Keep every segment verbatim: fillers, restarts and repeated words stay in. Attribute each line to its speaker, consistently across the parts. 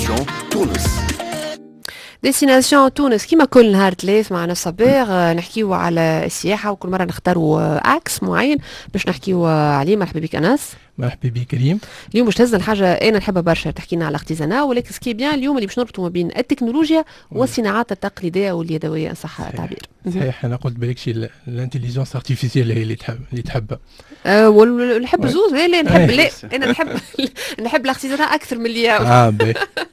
Speaker 1: ديستناسيون تونس.
Speaker 2: ديستناسيون تونس كيما كل نهار ثلاث معنا صباغ نحكيو على السياحة، وكل مرة نختاروا اكس معين باش نحكيو عليه. مرحبا بك أنس.
Speaker 3: مرحبا بك كريم.
Speaker 2: اليوم باش تهزنا الحاجة أنا نحبها برشا، تحكي لنا على الاختزانة، ولكن سكي بيان اليوم اللي باش نربطوا ما بين التكنولوجيا والصناعات التقليدية واليدوية إن صح التعبير.
Speaker 3: صحيح، أنا قلت بالك شي الانتليجنس ارتيفيسيال هي اللي تحب اللي تحبها.
Speaker 2: أه ونحب زوز. لا لا نحب لا أنا نحب نحب الاختزانة أكثر من اللي
Speaker 3: اه باهي.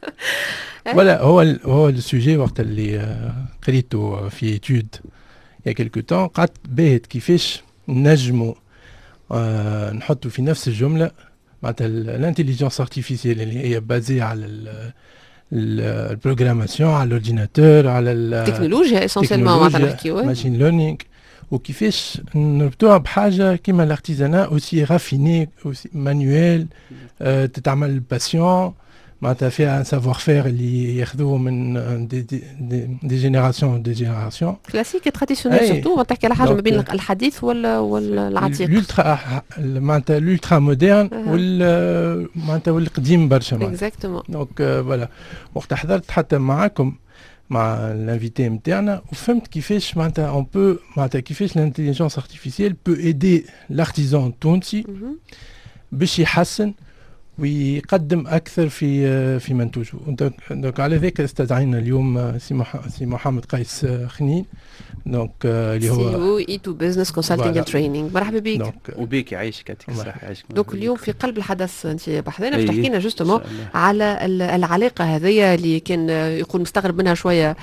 Speaker 3: ولا هو هو السوجي وقت اللي قريته في ايتود يا كيلكو تون قعدت باهت كيفاش نجموا آه نحطوا في نفس الجمله معناتها الانتليجنس ارتيفيسيال اللي هي بازي على البروغراماسيون على الاورديناتور على
Speaker 2: التكنولوجيا اسونسيلمون معناتها نحكيو
Speaker 3: ماشين ليرنينغ، وكيفاش نربطوها بحاجه كيما الارتيزانا اوسي رافيني اوسي مانيويل آه تتعمل باسيون معناتها فيها ان سافوار فير اللي ياخذوه من دي دي دي, دي جينيراسيون دي جينيراسيون
Speaker 2: كلاسيك تراديسيونيل سورتو. تحكي على حاجه ما بين الحديث ولا ولا العتيق.
Speaker 3: الالترا معناتها الالترا مودرن وال معناتها والقديم برشا
Speaker 2: اكزاكتومون.
Speaker 3: دونك فوالا وقت حضرت حتى معاكم مع الانفيتي نتاعنا وفهمت كيفاش معناتها اون بو معناتها كيفاش الانتليجنس ارتيفيسيال بو ايدي لارتيزان التونسي باش يحسن ويقدم اكثر في في منتوجه. دونك على ذلك استدعينا اليوم سي سي محمد قيس خنين، دونك اللي هو
Speaker 2: سي او اي تو بزنس كونسلتنج اند تريننج. مرحبا بك.
Speaker 4: وبيك يعيشك يعطيك الصحه يعيشك.
Speaker 2: دونك اليوم في قلب الحدث انت بحثنا باش تحكي لنا جوستومون على العلاقه هذه اللي كان يقول مستغرب منها شويه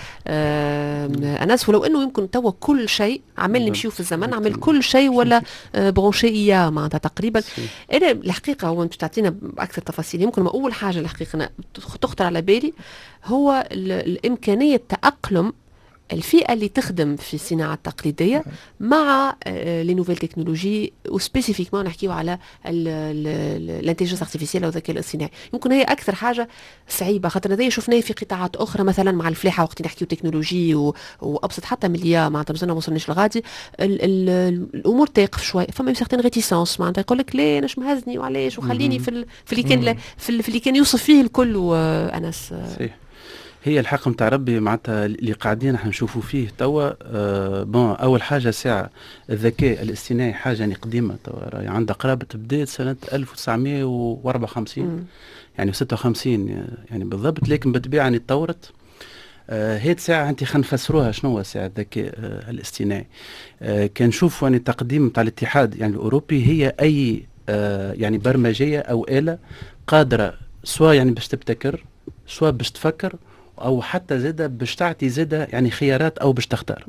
Speaker 2: انس، ولو انه يمكن توا كل شيء عمال نمشيو في الزمن عمل كل شيء ولا برونشيه معناتها تقريبا. انا الحقيقه هو انت تعطينا اكثر تفاصيل. يمكن اول حاجه الحقيقه تخطر على بالي هو الامكانيه تاقلم الفئة اللي تخدم في الصناعة التقليدية مع لي نوفيل تكنولوجي، وسبيسيفيكمون نحكيو على الانتليجنس ارتيفيسيال او الذكاء الاصطناعي. يمكن هي اكثر حاجة صعيبة، خاطر هذه شفناه في قطاعات اخرى مثلا مع الفلاحة وقت نحكيو تكنولوجي وابسط حتى من اليا معناتها مازلنا ما وصلناش لغادي الامور تقف شوي. فما يم سيغتين ريتيسونس معناتها يقول لك لا انا مهزني وعلاش وخليني في في اللي كان في اللي كان يوصف فيه الكل. انس
Speaker 4: صحيح. هي الحق نتاع ربي معناتها اللي قاعدين احنا نشوفوا فيه توا. آه بون اول حاجه ساعه الذكاء الاصطناعي حاجه يعني قديمه توا، راهي عندها قرابه بدات سنه ألف وتسعمائة وأربعة وخمسين مم. يعني ستة وخمسين يعني بالضبط، لكن بالطبيعه يعني تطورت. آه هي ساعه انت خلينا نفسروها شنو هو ساعه الذكاء آه الاصطناعي. آه كان نشوفوا يعني التقديم تاع الاتحاد يعني الاوروبي هي اي آه يعني برمجيه او اله قادره سواء يعني باش تبتكر سواء باش تفكر او حتى زاده باش تعطي زاده يعني خيارات او باش تختار.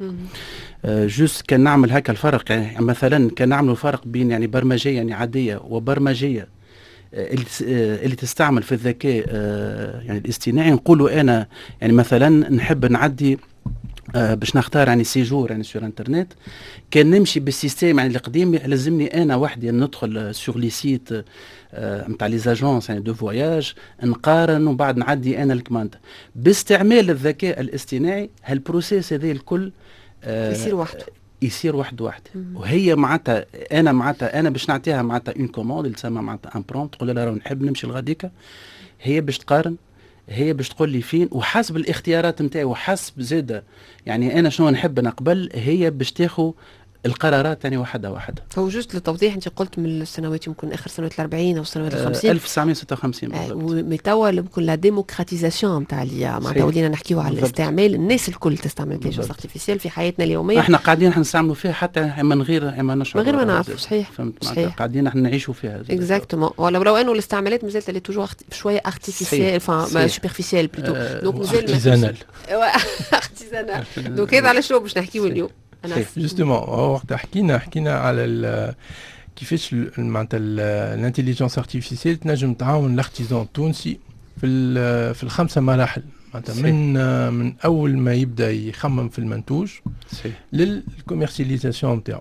Speaker 4: آه جوست كان نعمل هكا الفرق، يعني مثلا كان نعمل الفرق بين يعني برمجيه يعني عاديه وبرمجيه آه اللي, آه اللي تستعمل في الذكاء آه يعني الاصطناعي. نقولوا انا يعني مثلا نحب نعدي آه باش نختار يعني سيجور يعني سور انترنت، كان نمشي بالسيستم يعني القديم لازمني انا وحدي ندخل سور لي سيت نتاع لي زاجونس يعني دو فواياج نقارن ومن بعد نعدي انا الكماندا. باستعمال الذكاء الاصطناعي هالبروسيس هذا الكل
Speaker 2: آه يصير وحده
Speaker 4: يصير واحد واحد. وهي معناتها انا معناتها انا باش نعطيها معناتها اون كوموند اللي تسمى معناتها ان برومبت، تقول لها راه نحب نمشي لغاديكا، هي باش تقارن هي باش تقول لي فين وحسب الاختيارات نتاعي وحسب زاده يعني انا شنو نحب نقبل، هي باش تاخذ القرارات يعني واحدة واحدة.
Speaker 2: هو جوست للتوضيح انت قلت من السنوات يمكن اخر سنوات الأربعين او السنوات الخمسين
Speaker 4: ألف وتسعمائة وستة وخمسين بالضبط.
Speaker 2: ومتوا يمكن لا ديموكراتيزاسيون نتاع اليا معناتها ولينا نحكيو على الاستعمال، الناس الكل تستعمل الانتليجنس ارتيفيسيال في حياتنا اليوميه.
Speaker 4: احنا قاعدين احنا نستعملوا فيها حتى من غير ما نشعر
Speaker 2: من غير ما نعرف. صحيح
Speaker 4: صحيح قاعدين احنا نعيشوا فيها
Speaker 2: اكزاكتومون. ولو لو انه الاستعمالات مازالت اللي توجور شويه ارتيفيسيال فما سوبرفيسيال بلوتو دونك مازال
Speaker 3: ارتيزانال
Speaker 2: ارتيزانال. دونك هذا على شنو باش نحكيو اليوم.
Speaker 3: جوستومون وقت حكينا حكينا على كيفاش معناتها الانتليجنس ارتيفيسيال تنجم تعاون الارتيزان التونسي في في الخمسه مراحل معناتها من من اول ما يبدا يخمم في المنتوج للكوميرسياليزاسيون نتاعو.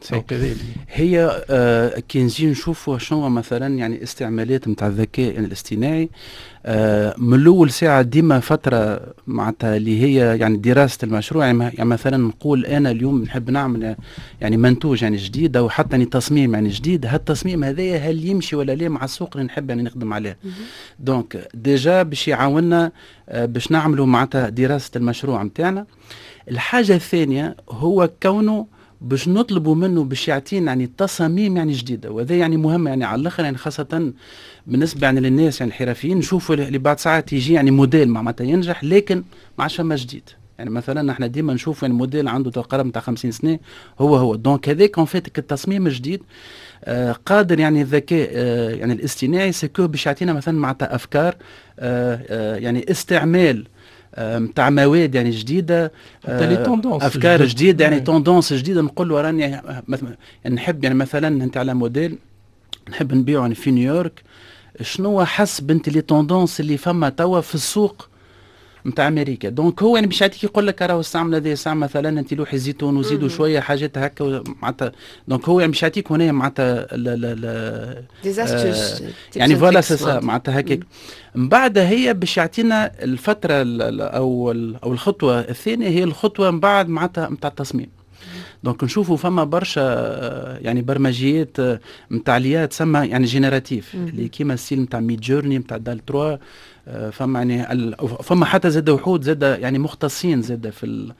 Speaker 4: هي آه كي نجي نشوفوا شنو مثلا يعني استعمالات نتاع الذكاء الاصطناعي آه من الاول ساعه ديما فتره معناتها اللي هي يعني دراسه المشروع. يعني مثلا نقول انا اليوم نحب نعمل يعني منتوج يعني جديد او حتى يعني تصميم يعني جديد، هالتصميم هذايا هل يمشي ولا لا مع السوق اللي نحب يعني نخدم عليه. دونك ديجا باش يعاوننا آه باش نعملوا معناتها دراسه المشروع نتاعنا. الحاجه الثانيه هو كونه باش نطلبوا منه باش يعطينا يعني تصاميم يعني جديده، وهذا يعني مهم يعني على الاخر يعني خاصه بالنسبه يعني للناس يعني الحرفيين نشوفوا اللي بعد ساعات يجي يعني موديل معناتها ينجح لكن ما عادش فما جديد. يعني مثلا احنا ديما نشوف يعني موديل عنده تقريبا نتاع خمسين سنه هو هو. دونك هذاك اون فيت التصميم الجديد آه قادر يعني الذكاء آه يعني الاصطناعي سكو باش يعطينا مثلا معناتها افكار آه آه يعني استعمال نتاع مواد يعني جديده آه افكار جديده يعني توندونس جديده. نقول له راني يعني نحب يعني مثلا انت على موديل نحب نبيعه يعني في نيويورك، شنو حسب انت لي توندونس اللي فما توا في السوق نتاع امريكا. دونك هو يعني باش يعطيك يقول لك راهو استعمل هذا استعمل مثلا انت لوح الزيتون وزيدوا شويه حاجات هكا معناتها. دونك هو يعني باش يعطيك هنا معناتها لا لا لا
Speaker 2: آه
Speaker 4: يعني فوالا سا معناتها هكاك. من بعد هي باش يعطينا الفتره او او الخطوه الثانيه هي الخطوه من بعد معناتها نتاع التصميم. دونك نشوفوا فما برشا يعني برمجيات نتاع ليا تسمى يعني جينيراتيف اللي كيما السيل نتاع ميد جورني نتاع دال ثلاثة. فما يعني فما حتى زاد وحود زاد يعني مختصين زاد في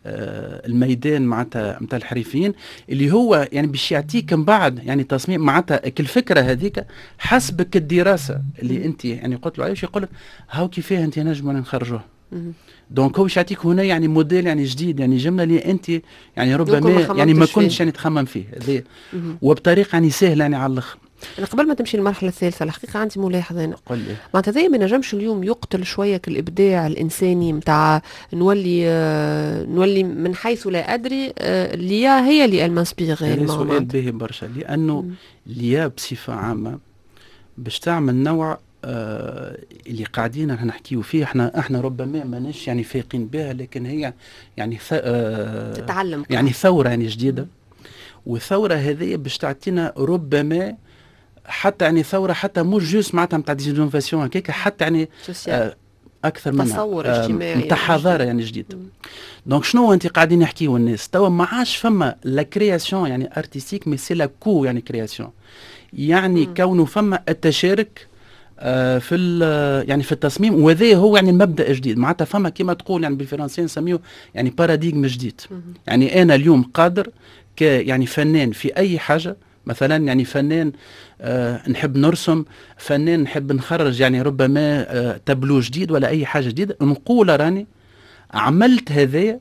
Speaker 4: الميدان معناتها نتاع الحرفيين اللي هو يعني باش يعطيك من بعد يعني تصميم معناتها كل فكره هذيك حسبك الدراسه اللي انت يعني قلت له عايش يقول لك هاو كيفاه انت نجم نخرجوه. دونك هو يعطيك هنا يعني موديل يعني جديد يعني جمله اللي انت يعني ربما يعني ما كنتش يعني تخمم فيه هذه وبطريقه يعني سهله يعني على الاخر.
Speaker 2: أنا قبل ما تمشي المرحلة الثالثة الحقيقة عندي ملاحظة أنا معناتها زي ما نجمش اليوم يقتل شوية الإبداع الإنساني متاع نولي آه نولي من حيث لا أدري آه ليا هي اللي المانسبيغي.
Speaker 4: هذا سؤال باهي برشا لأنه ليا بصفة عامة باش تعمل نوع آه اللي قاعدين نحكيو فيه احنا احنا ربما ماناش يعني فايقين بها لكن هي يعني آه
Speaker 2: تتعلم
Speaker 4: يعني ثورة يعني جديدة. مم. والثورة هذه باش تعطينا ربما حتى يعني ثوره حتى مش جوست معناتها نتاع ديزينوفاسيون هكاك حتى يعني آه اكثر منها
Speaker 2: تصور اجتماعي
Speaker 4: نتاع حضاره يعني جديده. دونك شنو انت قاعدين نحكيو الناس توا ما عادش فما لا كرياسيون يعني ارتستيك مي سي لا كو يعني كرياسيون يعني مم. كونه فما التشارك آه في يعني في التصميم وهذا هو يعني المبدا الجديد معناتها فما كما تقول يعني بالفرنسيه نسميه يعني باراديغم جديد. مم. يعني انا اليوم قادر ك يعني فنان في اي حاجه مثلا يعني فنان آه نحب نرسم فنان نحب نخرج يعني ربما آه تابلو جديد ولا اي حاجه جديده نقول راني عملت هذا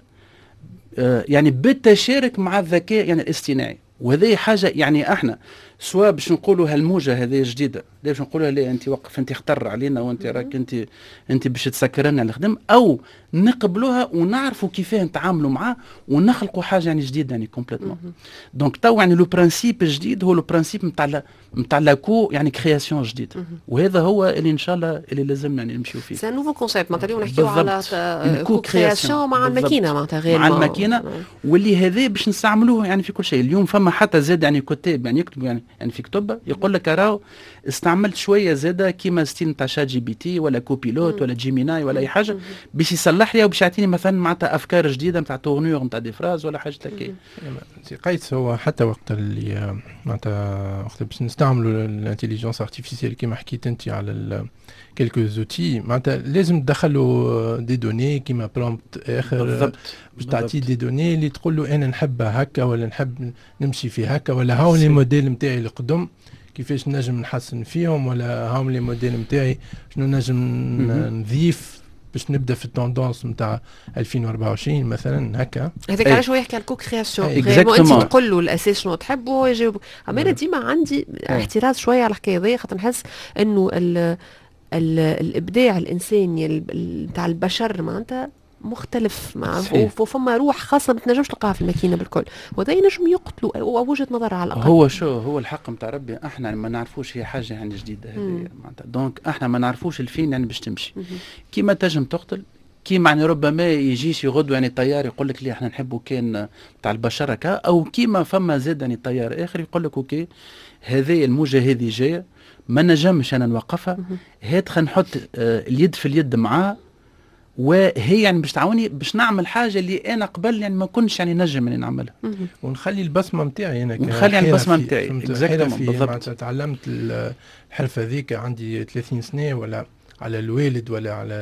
Speaker 4: آه يعني بالتشارك مع الذكاء يعني الاصطناعي. وهذه حاجه يعني احنا سواء باش نقولوا هالموجه هذه جديده باش نقولوا لا انت وقف انت اختر علينا وانت راك انت انت باش تسكرنا على الخدم او نقبلوها ونعرفوا كيفاه نتعاملوا معاه ونخلقوا حاجه يعني جديده يعني كومبليتمون. دونك تو يعني لو برانسيب الجديد هو لو برانسيب نتاع نتاع لاكو يعني كرياسيون جديد وهذا هو اللي ان شاء الله اللي لازم يعني نمشيو فيه.
Speaker 2: سي نوفو كونسيبت معناتها اليوم نحكيو على كو كرياسيون مع الماكينه معناتها غير
Speaker 4: مع الماكينه واللي هذا باش نستعملوه يعني في كل شيء. اليوم فما حتى زاد يعني كتاب يعني يكتبوا يعني يعني في كتب يقول لك راهو استعملت شويه زاده كيما ستيل نتاع شات جي بي تي ولا كوبيلوت ولا جيميناي ولا اي حاجه باش يصلح لي وباش يعطيني مثلا معناتها افكار جديده نتاع تورنور نتاع دي فراز ولا حاجه هكا.
Speaker 3: سي قيس هو حتى وقت اللي معناتها وقت باش نستعملوا الانتيليجنس ارتيفيسيال كيما حكيت انت على كيلكو زوتي معناتها لازم تدخلوا دي دوني كيما برومبت اخر
Speaker 4: بالضبط
Speaker 3: باش تعطي دي دوني اللي تقول له انا نحب هكا ولا نحب نمشي في هكا ولا هاو لي موديل نتاعي القدم كيفاش نجم نحسن فيهم ولا هاو لي موديل نتاعي شنو نجم نضيف باش نبدا في التوندونس نتاع ألفين وأربعة وعشرين مثلا هكا.
Speaker 2: هذاك علاش هو يحكي على الكو كرياسيون غير انت تقول له الاساس شنو تحب وهو يجاوب. اما انا ديما عندي احتراز شويه على الحكايه هذه خاطر نحس انه ال ال الابداع الانساني نتاع البشر معناتها مختلف مع وفما روح خاصه ما تنجمش تلقاها في الماكينه بالكل وهذا ينجم يقتلوا او وجهه نظر على الاقل.
Speaker 4: هو شو هو الحق نتاع ربي احنا ما نعرفوش هي حاجه يعني جديده هذه معناتها دونك احنا ما نعرفوش الفين يعني باش تمشي كيما تنجم تقتل كيما يعني ربما يجيش يغدو يعني طيار يقول لك لي احنا نحبوا كان تاع البشره كا، او كيما فما زاد يعني طيار اخر يقول لك اوكي هذه الموجه هذه جايه ما نجمش انا نوقفها، هات خلينا نحط آه اليد في اليد معاه، وهي يعني باش تعاوني باش نعمل حاجه اللي انا قبل يعني ما كنتش يعني نجم يعني نعملها،
Speaker 3: ونخلي البصمه نتاعي انا
Speaker 4: نخلي يعني البصمه نتاعي
Speaker 3: بالضبط. تعلمت الحرفه ذيك عندي ثلاثين سنه ولا على الوالد ولا على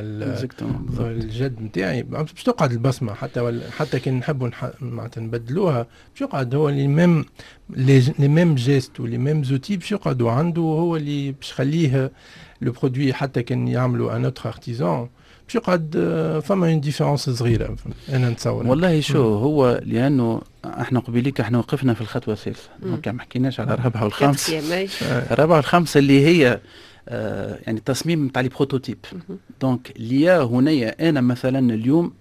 Speaker 3: الجد نتاعي باش تقعد البصمه، حتى ولا حتى كان نحبوا معناتها نبدلوها باش يقعد هو اللي ميم لي ميم جيست ولي ميم زوتي باش يقعدوا عنده، هو اللي باش يخليه لو برودوي حتى كان يعملوا ان اوتر ارتيزان باش يقعد فما اون ديفيرونس صغيره انا نتصور.
Speaker 4: والله شو هو لانه احنا قبيليك احنا وقفنا في الخطوه الثالثه، دونك ما حكيناش على الرابعه والخامسه. الرابعه والخامسه اللي هي آه يعني تصميم تاع لي بروتوتيب. دونك ليا هنايا انا مثلا اليوم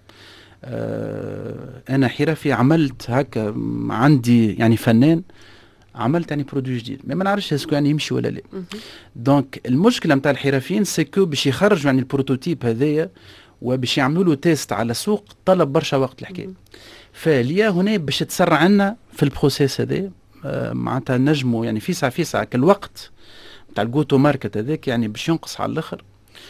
Speaker 4: آه انا حرفي عملت هكا عندي يعني فنان عملت يعني برودوي جديد ما نعرفش اسكو يعني يمشي ولا لا. دونك المشكله نتاع الحرفيين سكو باش يخرجوا يعني البروتوتيب هذايا وباش يعملوا له تيست على سوق طلب برشا وقت الحكايه. فليا هنا باش تسرع لنا في البروسيس هذا آه معناتها نجموا يعني في ساعه في ساعه الوقت تاع الجوتو ماركت هذاك يعني باش ينقص على الاخر.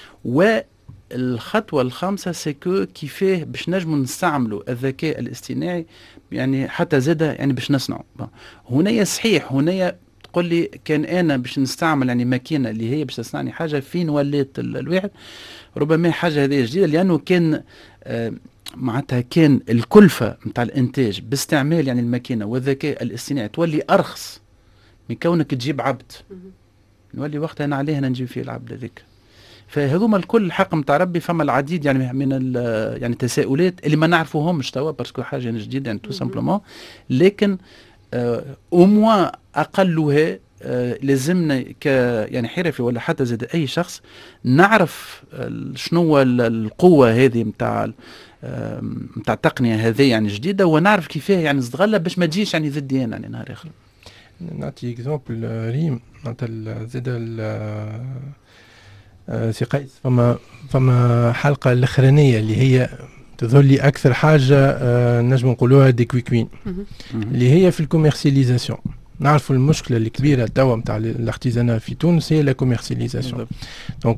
Speaker 4: والخطوه الخامسه سكو كيفاه باش نجموا نستعملوا الذكاء الاصطناعي يعني حتى زاده يعني باش نصنعوا. هنايا صحيح هنايا تقول لي كان انا باش نستعمل يعني ماكينه اللي هي باش تصنعني حاجه فين ولات الواحد ربما حاجه هذه جديده لانه كان آه معناتها كان الكلفه نتاع الانتاج باستعمال يعني الماكينه والذكاء الاصطناعي تولي ارخص من كونك تجيب عبد نولي وقتها انا عليه نجيب فيه العبد هذيك. فهذوما الكل الحق نتاع ربي فما العديد يعني من يعني التساؤلات اللي ما نعرفوهمش توا باسكو حاجه جديده يعني تو سامبلومون، لكن او موان اقلها آه لازمنا ك يعني حرفي ولا حتى زاد اي شخص نعرف شنو القوه هذه نتاع نتاع التقنيه هذه يعني جديده ونعرف كيفاه يعني نستغلها باش ما تجيش يعني ضدي انا يعني نهار اخر.
Speaker 3: نعطي اكزومبل ريم معناتها زاد سي قيس فما فما حلقه الاخرانيه اللي هي تظهر لي اكثر حاجه نجم نقولوها دي كويكوين اللي هي في الكوميرسياليزاسيون. نعرفوا المشكله الكبيره توا نتاع الارتيزانال في تونس هي لا كوميرسياليزاسيون. دونك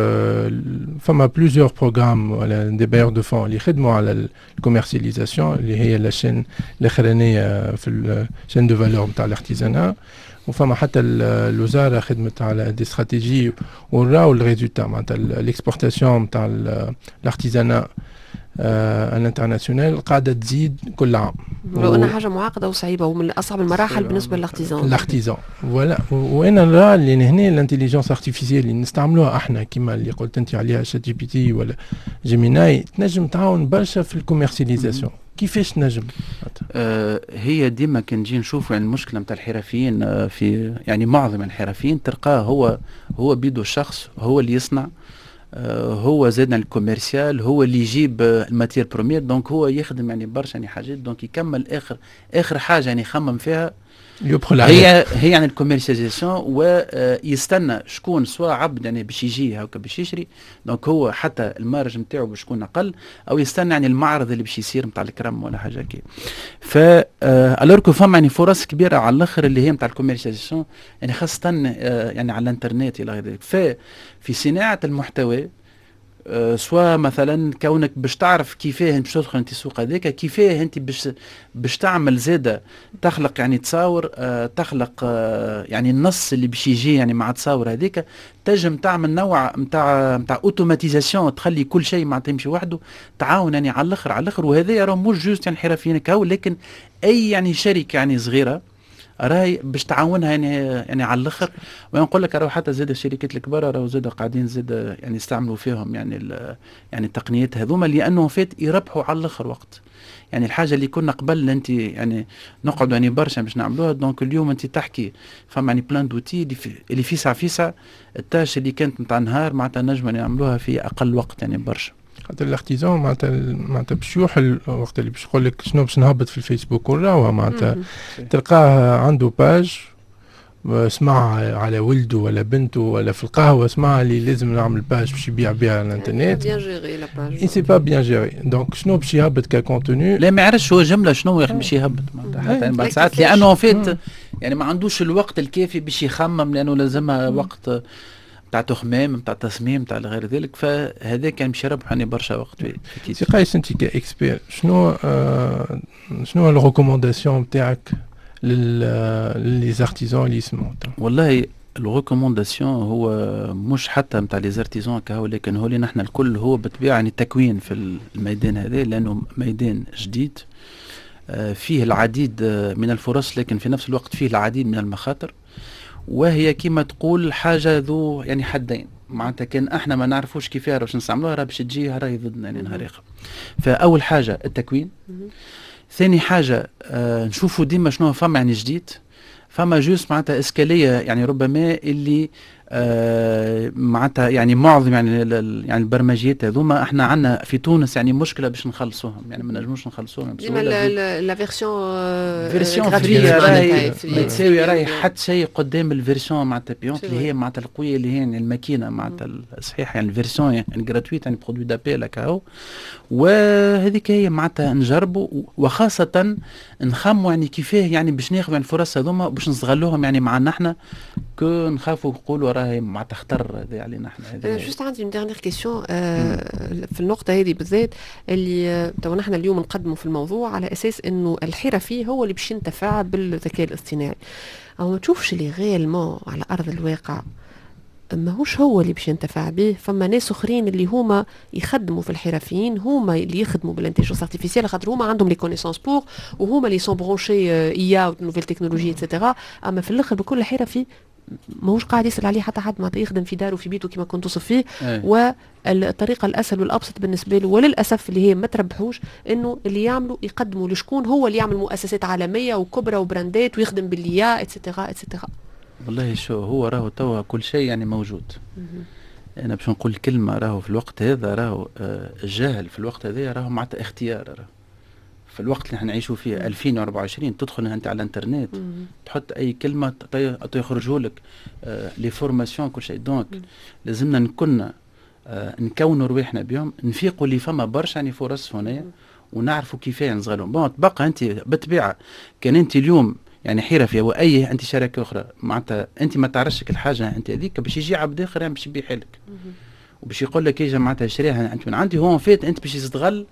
Speaker 3: فما بلوزيور بروغرام ولا دي بايور دو فون اللي يخدموا على الكوميرسياليزاسيون اللي هي لاشين الاخرانيه في الشين دو فالور نتاع الارتيزانال، وفما حتى الوزاره خدمت على دي استراتيجي وراو الريزولتا معناتها الاكسبورتاسيون نتاع الارتيزانال آه الانترناسيونال قاعده تزيد كل عام.
Speaker 2: ولو انها حاجه معقده وصعيبه ومن اصعب المراحل بالنسبه للارتيزان.
Speaker 3: الارتيزان ولا وانا نرى اللي هنا الانتيليجنس ارتيفيسيال اللي نستعملوها احنا كيما اللي قلت انت عليها شات جي بي تي ولا جيميناي تنجم تعاون برشا في الكوميرسياليزاسيون. كيفاش نجم؟
Speaker 4: آه هي ديما كنجي نشوفوا يعني المشكله نتاع الحرفيين آه في يعني معظم الحرفيين تلقاه هو هو بيدو الشخص هو اللي يصنع آه هو زادنا الكوميرسيال هو اللي يجيب آه الماتير بروميير دونك هو يخدم يعني برشا يعني حاجات دونك يكمل اخر اخر حاجه يعني يخمم فيها هي هي يعني الكوميرسياليزاسيون ويستنى شكون سواء عبد يعني باش يجي هكا باش يشري دونك هو حتى المارج نتاعو باش يكون اقل او يستنى يعني المعرض اللي باش يصير نتاع الكرم ولا حاجه كي. ف الوركو فما يعني فرص كبيره على الاخر اللي هي نتاع الكوميرسياليزاسيون يعني خاصه يعني على الانترنت الى غير ذلك. ففي صناعه المحتوى أه سواء مثلا كونك باش تعرف كيفاه باش تدخل انت السوق هذاك كيفاه انت باش باش تعمل زاده تخلق يعني تصاور أه تخلق أه يعني النص اللي باش يجي يعني مع تصاور هذيك تنجم تعمل نوع نتاع نتاع اوتوماتيزاسيون تخلي كل شيء ما تمشي وحده تعاون يعني على الاخر على الاخر. وهذا راه مش جوست يعني حرفيين كاو لكن اي يعني شركه يعني صغيره راهي باش تعاونها يعني يعني على الاخر. ونقول لك راهو حتى زاد الشركات الكبار راهو زاد قاعدين زاد يعني يستعملوا فيهم يعني يعني التقنيات هذوما لانه فات يربحوا على الاخر وقت. يعني الحاجه اللي كنا قبل انت يعني نقعدوا يعني برشا باش نعملوها دونك اليوم انت تحكي فما يعني بلان دوتي اللي في اللي في ساعه في ساعه التاش اللي كانت نتاع نهار معناتها نجم نعملوها في اقل وقت يعني برشا.
Speaker 3: خاطر الارتيزان معناتها معناتها باش يوحل وقت اللي باش يقول لك شنو باش نهبط في الفيسبوك وراها معناتها تلقاه عنده باج سمع على ولده ولا بنته ولا في القهوه سمع اللي لازم نعمل باج باش يبيع بها على الانترنت.
Speaker 2: بيان جيري لا باج.
Speaker 3: اي سي با بيان جيري. دونك شنو باش يهبط ككونتوني؟
Speaker 4: لا ما يعرفش هو جمله شنو باش يهبط معناتها حتى بعد ساعات لانه فات يعني ما عندوش الوقت الكافي باش يخمم لانه لازمها وقت نتاع تخمام نتاع تصميم نتاع غير ذلك. فهذا كان باش يربح يعني برشا وقت.
Speaker 3: سي قايس انت كاكسبير شنو آه شنو الريكومونداسيون نتاعك للي زارتيزون اللي يسمعوا؟
Speaker 4: والله الريكومونداسيون هو مش حتى نتاع لي زارتيزون كهو لكن هو اللي نحن الكل هو بالطبيعه يعني تكوين في الميدان هذا لانه ميدان جديد فيه العديد من الفرص لكن في نفس الوقت فيه العديد من المخاطر وهي كما تقول حاجه ذو يعني حدين معناتها كان احنا ما نعرفوش كيفاه باش نستعملوها راه باش تجي راهي ضدنا يعني نهار اخر. فاول حاجه التكوين. ثاني حاجه آه نشوفوا ديما شنو فما يعني جديد فما جوست معناتها اسكاليه يعني ربما اللي آه معناتها يعني معظم يعني يعني البرمجيات هذوما احنا عندنا في تونس يعني مشكله باش نخلصوهم يعني ما نجموش نخلصوهم
Speaker 2: ديما لا فيرسيون
Speaker 4: فيرسيون فري راهي ما تساوي راهي حتى شيء قدام الفيرسيون معناتها بيونت اللي هي معناتها القويه اللي هي يعني الماكينه معناتها صحيح يعني الفيرسيون يعني جراتويت يعني برودوي دابيل هكاهو. وهذيك هي معناتها نجربوا وخاصه نخموا يعني كيفاه يعني باش ناخذوا يعني الفرص هذوما باش نستغلوهم يعني معنا احنا كو نخافوا نقولوا راهي مع تختار هذا علينا احنا.
Speaker 2: انا جوست عندي ديرنيير كيسيون في النقطه هذه بالذات اللي تو نحن اليوم نقدموا في الموضوع على اساس انه الحرفي هو اللي باش ينتفع بالذكاء الاصطناعي او ما تشوفش اللي غيالمون على ارض الواقع ماهوش هو اللي باش ينتفع به. فما ناس اخرين اللي هما يخدموا في الحرفيين هما اللي يخدموا بالانتيجنس ارتيفيسيال خاطر هما عندهم لي كونيسونس بور وهما اللي سون برونشي اي او نوفيل تكنولوجي اتسيتيرا. اما في الاخر بكل حرفي ماهوش قاعد يسال عليه حتى حد ما يخدم في داره في بيته كما كنت توصف فيه. والطريقه الاسهل والابسط بالنسبه له وللاسف اللي هي ما تربحوش انه اللي يعملوا يقدموا لشكون هو اللي يعمل مؤسسات عالميه وكبرى وبراندات ويخدم بالليا اتسيتيرا اتسيتيرا.
Speaker 4: والله شو هو راهو توا كل شيء يعني موجود. انا باش نقول كلمه راهو في الوقت هذا راهو آه الجاهل في الوقت هذا راهو معناتها اختيار راهو في الوقت اللي نعيشوا فيه ألفين وأربعة وعشرين تدخل انت على الانترنت تحط اي كلمه تخرجوا لك آه لي فورماسيون كل شيء. دونك لازمنا نكون آه نكونوا رواحنا بهم نفيقوا اللي فما برشا يعني فرص هنا ونعرفوا كيفاه نصغرهم. بون تبقى انت بالطبيعه كان انت اليوم يعني حرفي واي انت شركه اخرى معناتها انت ما تعرفش الحاجه انت هذيك باش يجي عبد اخر يعني باش يبيع لك وباش يقول لك اجا معناتها شريها انت من عندي هو فات انت باش تستغل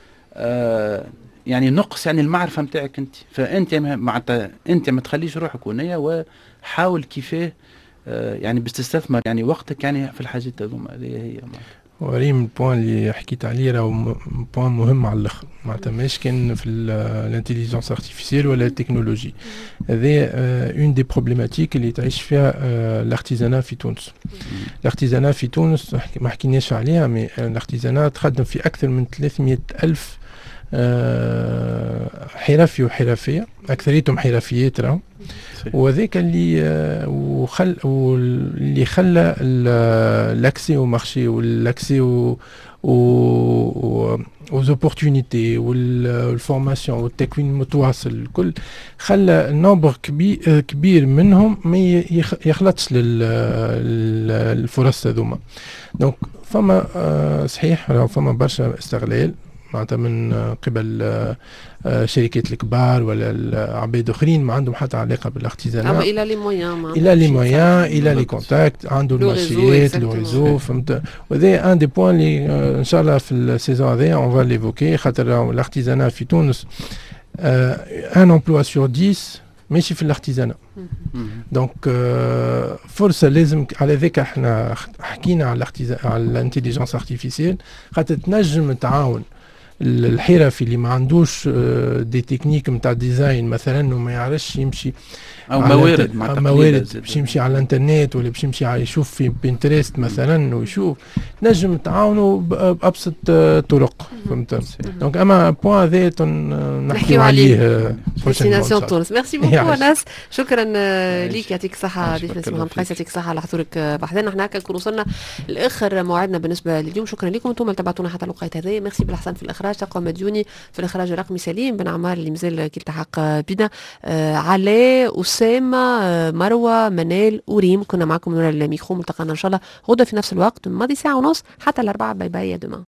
Speaker 4: آه يعني نقص يعني المعرفه نتاعك انت. فانت معناتها انت ما تخليش روحك ونيه وحاول كيفاه آه يعني باش تستثمر يعني وقتك يعني في الحاجات هذوما. هذه هي معناتها
Speaker 3: وريم البوان اللي حكيت عليه راهو بوان مهم على الاخر معناتها ماش كان في الانتيليجنس ارتيفيسيال ولا التكنولوجي. هذه اون دي بروبليماتيك اللي تعيش فيها الارتيزانا في تونس. الارتيزانا في تونس ما حكيناش عليها مي الارتيزانا تخدم في اكثر من ثلاثمئة ألف حرفي وحرفيه اكثريتهم حرفيات راهو. وذاك اللي وخل واللي خلى الاكسي او مارشي والاكسي او وزوبورتونيتي والفورماسيون والتكوين المتواصل الكل خلى نومبر كبير كبير منهم ما يخلطش للفرص هذوما. دونك فما صحيح راه فما برشا استغلال معناتها من قبل شركات الكبار ولا العباد اخرين ما عندهم حتى علاقه بالارتيزانات.
Speaker 2: اما الى لي مويان
Speaker 3: الى لي مويان الى لي كونتاكت عنده المارشيات لو ريزو فهمت. وهذا ان دي بوان اللي ان شاء الله في السيزون هذه اون فا ليفوكي خاطر الارتيزانات في تونس ان امبلوا سور عشرة ماشي في الارتيزانات. دونك فرصه لازم على ذاك احنا حكينا على على الانتيليجنس ارتيفيسيال خاطر تنجم تعاون الحرفي اللي ما عندوش دي تكنيك نتاع ديزاين مثلا وما يعرفش يمشي
Speaker 4: او موارد مع
Speaker 3: موارد باش يمشي على الانترنت ولا باش يمشي يشوف في بنترست مثلا ويشوف نجم تعاونوا بابسط طرق فهمت. دونك اما بوان هذا نحكيو عليه
Speaker 2: ديستيناسيون تونس. ميرسي بوكو انس شكرا ليك يعطيك الصحه ضيف محمد قيس يعطيك الصحه على حضورك بحثنا. احنا هكا نكون وصلنا لاخر موعدنا بالنسبه لليوم. شكرا لكم انتم اللي تبعتونا حتى الوقت هذا. ميرسي بالاحسن في الاخر. الاخراج تقوى مديوني، في الاخراج الرقمي سليم بن عمار اللي مازال كي التحق بنا، آه علاء، اسامه، آه مروه، منال وريم، كنا معكم من الميكرو. ملتقانا ان شاء الله غدا في نفس الوقت، ماضي ساعه ونص حتى الاربعه. باي باي يا دوما.